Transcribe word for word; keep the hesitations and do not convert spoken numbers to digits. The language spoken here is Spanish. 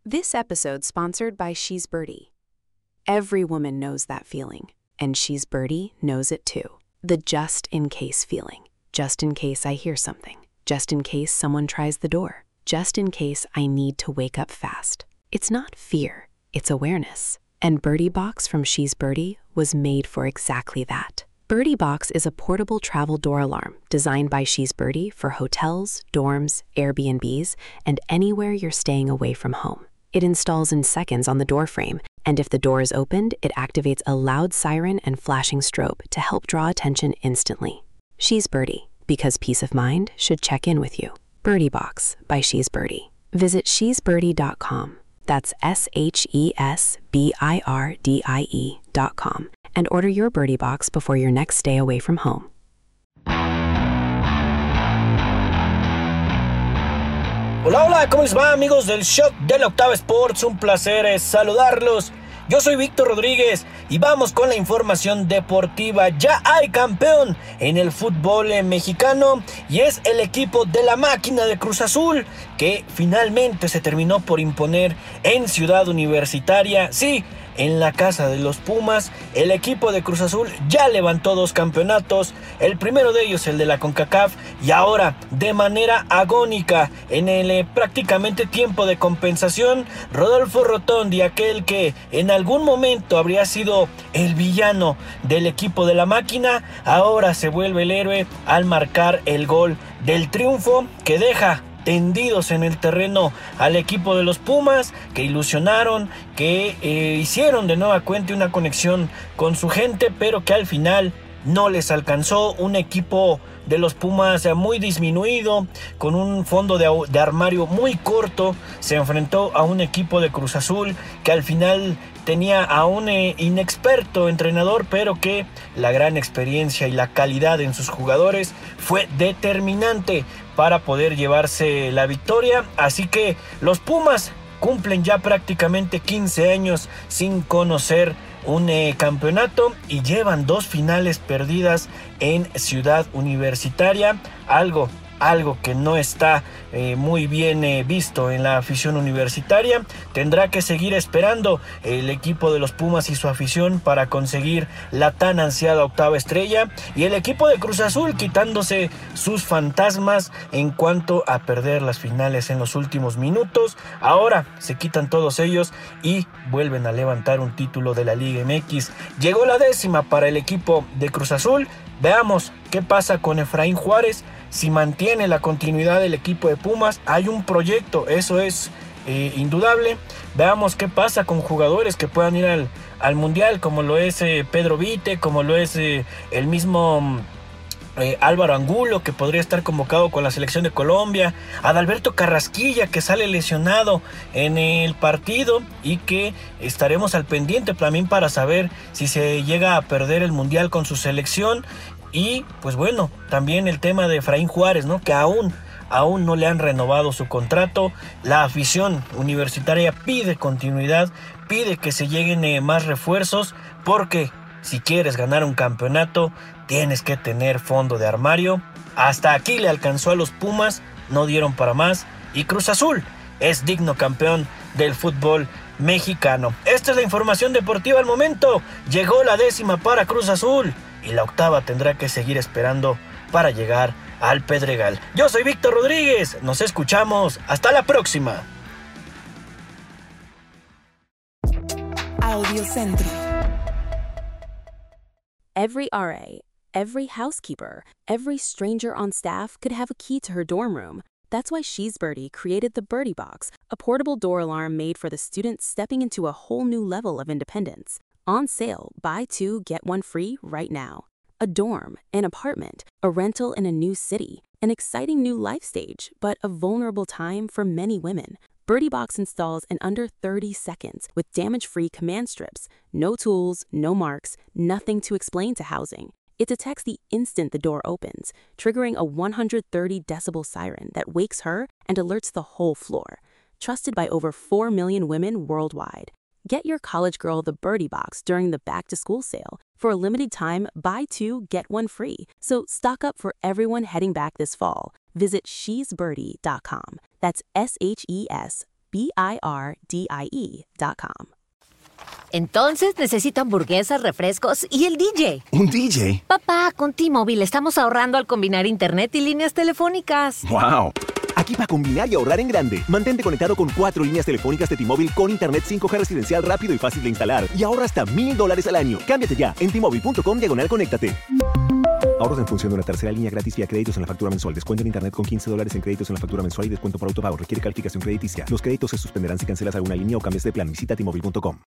This episode sponsored by She's Birdie. Every woman knows that feeling, and She's Birdie knows it too. The just-in-case feeling. Just in case I hear something. Just in case someone tries the door. Just in case I need to wake up fast. It's not fear, it's awareness. And Birdie Box from She's Birdie was made for exactly that. Birdie Box is a portable travel door alarm designed by She's Birdie for hotels, dorms, Airbnbs, and anywhere you're staying away from home. It installs in seconds on the door frame, and if the door is opened, it activates a loud siren and flashing strobe to help draw attention instantly. She's Birdie, because peace of mind should check in with you. Birdie Box by She's Birdie. Visit she's birdie dot com. That's S H E S B I R D I E dot com. And order your Birdie Box before your next stay away from home. Hola, hola, ¿cómo les va, amigos del Shot de la Octava Sports? Un placer es saludarlos. Yo soy Víctor Rodríguez y vamos con la información deportiva. Ya hay campeón en el fútbol mexicano y es el equipo de la Máquina de Cruz Azul, que finalmente se terminó por imponer en Ciudad Universitaria. Sí, en la casa de los Pumas, el equipo de Cruz Azul ya levantó dos campeonatos, el primero de ellos el de la CONCACAF, y ahora de manera agónica en el eh, prácticamente tiempo de compensación, Rodolfo Rotondi, aquel que en algún momento habría sido el villano del equipo de la Máquina, ahora se vuelve el héroe al marcar el gol del triunfo que deja tendidos en el terreno al equipo de los Pumas, que ilusionaron, que eh, hicieron de nueva cuenta una conexión con su gente, pero que al final no les alcanzó. Un equipo de los Pumas muy disminuido, con un fondo de, de armario muy corto, se enfrentó a un equipo de Cruz Azul que al final tenía a un eh, inexperto entrenador, pero que la gran experiencia y la calidad en sus jugadores fue determinante para poder llevarse la victoria. Así que los Pumas cumplen ya prácticamente quince años sin conocer un eh, campeonato y llevan dos finales perdidas en Ciudad Universitaria, algo algo que no está eh, muy bien eh, visto en la afición universitaria. Tendrá que seguir esperando el equipo de los Pumas y su afición para conseguir la tan ansiada octava estrella, y el equipo de Cruz Azul quitándose sus fantasmas en cuanto a perder las finales en los últimos minutos. Ahora se quitan todos ellos y vuelven a levantar un título de la Liga M X. Llegó la décima para el equipo de Cruz Azul. Veamos qué pasa con Efraín Juárez, si mantiene la continuidad del equipo de Pumas. Hay un proyecto, eso es eh, indudable. Veamos qué pasa con jugadores que puedan ir al, al Mundial, como lo es eh, Pedro Vite, como lo es eh, el mismo eh, Álvaro Angulo, que podría estar convocado con la selección de Colombia, Adalberto Carrasquilla, que sale lesionado en el partido y que estaremos al pendiente también para saber si se llega a perder el Mundial con su selección. Y pues bueno, también el tema de Efraín Juárez, ¿no? Que aún, aún no le han renovado su contrato. La afición universitaria pide continuidad, pide que se lleguen eh, más refuerzos, porque si quieres ganar un campeonato, tienes que tener fondo de armario. Hasta aquí le alcanzó a los Pumas, no dieron para más, y Cruz Azul es digno campeón del fútbol mexicano. Esta es la información deportiva al momento. Llegó la décima para Cruz Azul y la octava tendrá que seguir esperando para llegar al Pedregal. Yo soy Víctor Rodríguez, nos escuchamos, hasta la próxima. Audio Centro. Every R A, every housekeeper, every stranger on staff could have a key to her dorm room. That's why She's Birdie created the Birdie Box, a portable door alarm made for the students stepping into a whole new level of independence. On sale, buy two, get one free right now. A dorm, an apartment, a rental in a new city, an exciting new life stage, but a vulnerable time for many women. Birdie Box installs in under thirty seconds with damage-free command strips. No tools, no marks, nothing to explain to housing. It detects the instant the door opens, triggering a one hundred thirty decibel siren that wakes her and alerts the whole floor. Trusted by over four million women worldwide. Get your college girl the Birdie Box during the back-to-school sale. For a limited time, buy two, get one free. So stock up for everyone heading back this fall. Visit she's birdie dot com. That's S H E S B I R D I E dot com. Entonces necesito hamburguesas, refrescos y el D J. ¿Un D J? Papá, con T-Mobile estamos ahorrando al combinar internet y líneas telefónicas. ¡Wow! Aquí para combinar y ahorrar en grande. Mantente conectado con cuatro líneas telefónicas de T-Mobile con internet cinco G residencial rápido y fácil de instalar. Y ahorra hasta mil dólares al año. Cámbiate ya en T-Mobile.com diagonal conéctate. Ahorros en función de una tercera línea gratis vía créditos en la factura mensual. Descuento en internet con quince dólares en créditos en la factura mensual y descuento por autopago. Requiere calificación crediticia. Los créditos se suspenderán si cancelas alguna línea o cambias de plan. Visita T Mobile punto com.